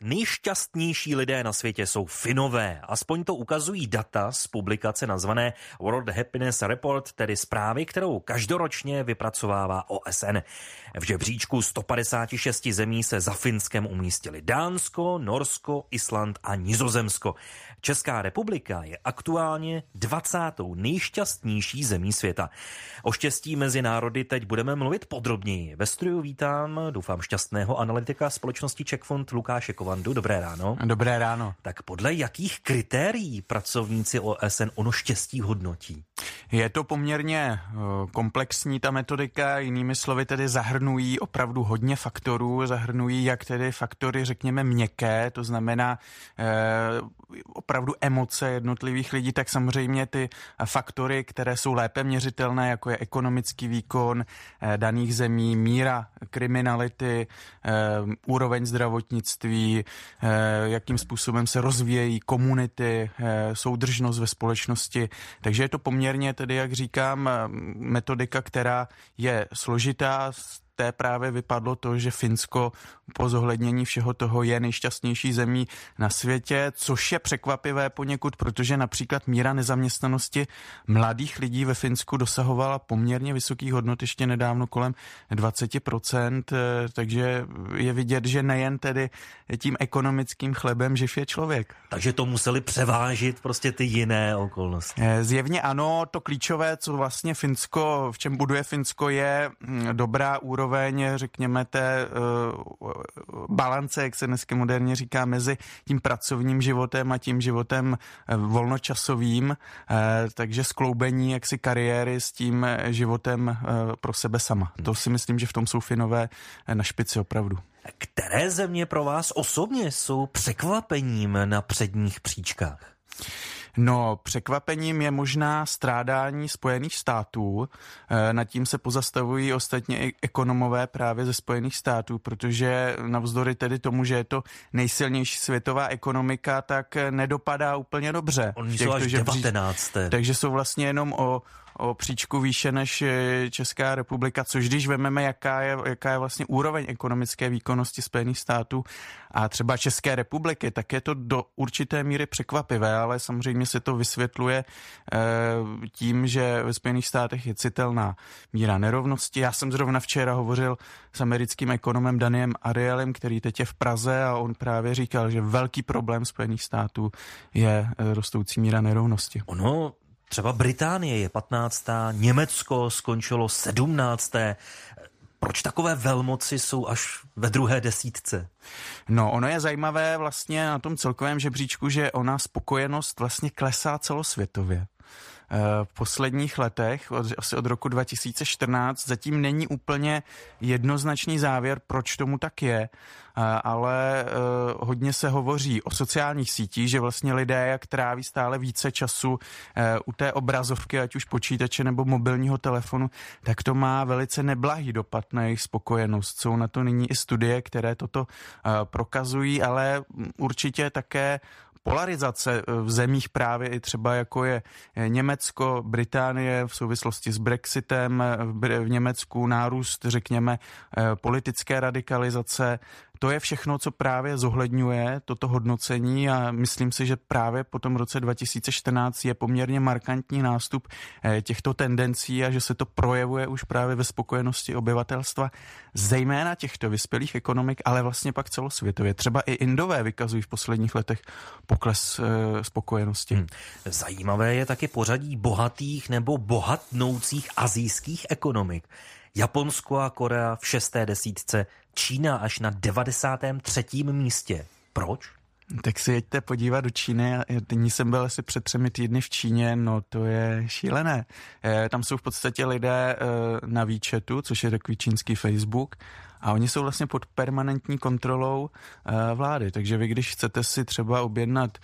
Nejšťastnější lidé na světě jsou Finové. Aspoň to ukazují data z publikace nazvané World Happiness Report, tedy zprávy, kterou každoročně vypracovává OSN. V žebříčku 156 zemí se za Finskem umístili Dánsko, Norsko, Island a Nizozemsko. Česká republika je aktuálně 20. nejšťastnější zemí světa. O štěstí mezi národy teď budeme mluvit podrobněji. Ve studiu vítám, doufám, šťastného analytika společnosti Czech Fund Lukáše Kovandu. Dobré ráno. Dobré ráno. Tak podle jakých kritérií pracovníci OSN ono štěstí hodnotí? Je to poměrně komplexní ta metodika, jinými slovy tedy zahrnují opravdu hodně faktorů, zahrnují jak tedy faktory, řekněme, měkké, to znamená opravdu emoce jednotlivých lidí, tak samozřejmě ty faktory, které jsou lépe měřitelné, jako je ekonomický výkon daných zemí, míra kriminality, úroveň zdravotnictví, jakým způsobem se rozvíjejí komunity, soudržnost ve společnosti. Takže je to poměrně tedy, jak říkám, metodika, která je složitá. Té právě vypadlo to, že Finsko po zohlednění všeho toho je nejšťastnější zemí na světě, což je překvapivé poněkud, protože například míra nezaměstnanosti mladých lidí ve Finsku dosahovala poměrně vysokých hodnot ještě nedávno kolem 20%, takže je vidět, že nejen tedy tím ekonomickým chlebem živ je člověk. Takže to museli převážit prostě ty jiné okolnosti. Zjevně ano, to klíčové, co vlastně Finsko, v čem buduje Finsko, je dobrá úroveň, řekněme, té balance, jak se dneska moderně říká, mezi tím pracovním životem a tím životem volnočasovým, takže skloubení jaksi kariéry s tím životem pro sebe sama. To si myslím, že v tom jsou Finové na špici opravdu. Které země pro vás osobně jsou překvapením na předních příčkách? No, překvapením je možná strádání Spojených států. Nad tím se pozastavují ostatně i ekonomové právě ze Spojených států, protože navzdory tedy tomu, že je to nejsilnější světová ekonomika, tak nedopadá úplně dobře. Oni jsou až 19. Takže jsou vlastně jenom o příčku výše než Česká republika, což když vememe, jaká je vlastně úroveň ekonomické výkonnosti Spojených států a třeba České republiky, tak je to do určité míry překvapivé, ale samozřejmě se to vysvětluje tím, že ve Spojených státech je citelná míra nerovnosti. Já jsem zrovna včera hovořil s americkým ekonomem Danielem Arielem, který teď je v Praze, a on právě říkal, že velký problém Spojených států je rostoucí míra nerovnosti. Třeba Británie je 15. Německo skončilo 17. Proč takové velmoci jsou až ve druhé desítce? No, ono je zajímavé vlastně na tom celkovém žebříčku, že ona spokojenost vlastně klesá celosvětově. V posledních letech, asi od roku 2014, zatím není úplně jednoznačný závěr, proč tomu tak je, ale hodně se hovoří o sociálních sítích, že vlastně lidé, jak tráví stále více času u té obrazovky, ať už počítače nebo mobilního telefonu, tak to má velice neblahý dopad na jejich spokojenost. Jsou na to nyní i studie, které toto prokazují, ale určitě také polarizace v zemích právě i třeba jako je Německo, Británie v souvislosti s Brexitem, v Německu nárůst, řekněme, politické radikalizace. To je všechno, co právě zohledňuje toto hodnocení, a myslím si, že právě po tom roce 2014 je poměrně markantní nástup těchto tendencí a že se to projevuje už právě ve spokojenosti obyvatelstva, zejména těchto vyspělých ekonomik, ale vlastně pak celosvětově. Třeba i Indové vykazují v posledních letech pokles spokojenosti. Zajímavé je taky pořadí bohatých nebo bohatnoucích asijských ekonomik. Japonsko a Korea v 6. desítce, Čína až na 93. místě. Proč? Tak si jeďte podívat do Číny. Nyní jsem byl asi před 3 týdny v Číně, no to je šílené. Tam jsou v podstatě lidé na WeChatu, což je takový čínský Facebook, a oni jsou vlastně pod permanentní kontrolou vlády. Takže vy, když chcete si třeba objednat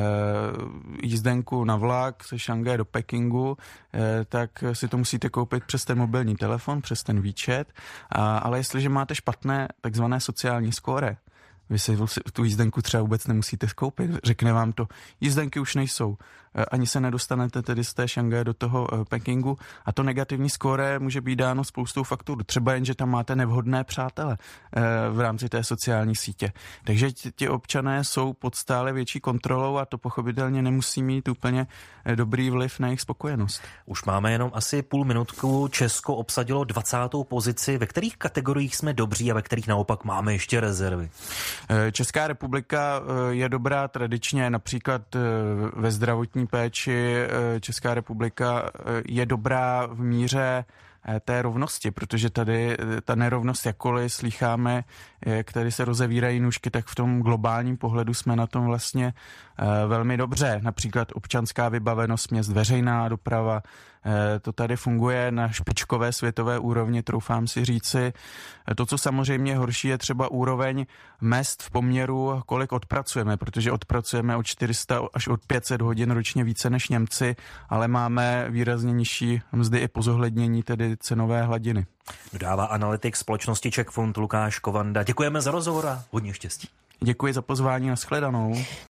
jízdenku na vlak ze Šanghaje do Pekingu, tak si to musíte koupit přes ten mobilní telefon, přes ten WeChat, ale jestliže máte špatné takzvané sociální skóre, vy si tu jízdenku třeba vůbec nemusíte skoupit. Řekne vám to, jízdenky už nejsou. Ani se nedostanete tedy z té Šanghaje do toho Pekingu a to negativní skóre může být dáno spoustou faktorů. Třeba jen, že tam máte nevhodné přátele v rámci té sociální sítě. Takže ti občané jsou pod stále větší kontrolou a to pochopitelně nemusí mít úplně dobrý vliv na jejich spokojenost. Už máme jenom asi půl minutku. Česko obsadilo 20. pozici. Ve kterých kategoriích jsme dobří a ve kterých naopak máme ještě rezervy? Česká republika je dobrá tradičně, například ve zdravotní péči. Česká republika je dobrá v míře té rovnosti, protože tady ta nerovnost, jakkoliv slýcháme, jak tady se rozevírají nůžky, tak v tom globálním pohledu jsme na tom vlastně velmi dobře. Například občanská vybavenost měst, veřejná doprava, to tady funguje na špičkové světové úrovni, troufám si říci. To, co samozřejmě horší, je třeba úroveň mezd v poměru, kolik odpracujeme, protože odpracujeme od 400 až od 500 hodin ročně více než Němci, ale máme výrazně nižší mzdy i po zohlednění tedy cenové hladiny. Dodává analytik společnosti Czech Fund Lukáš Kovanda. Děkujeme za rozhovor a hodně štěstí. Děkuji za pozvání, nashledanou.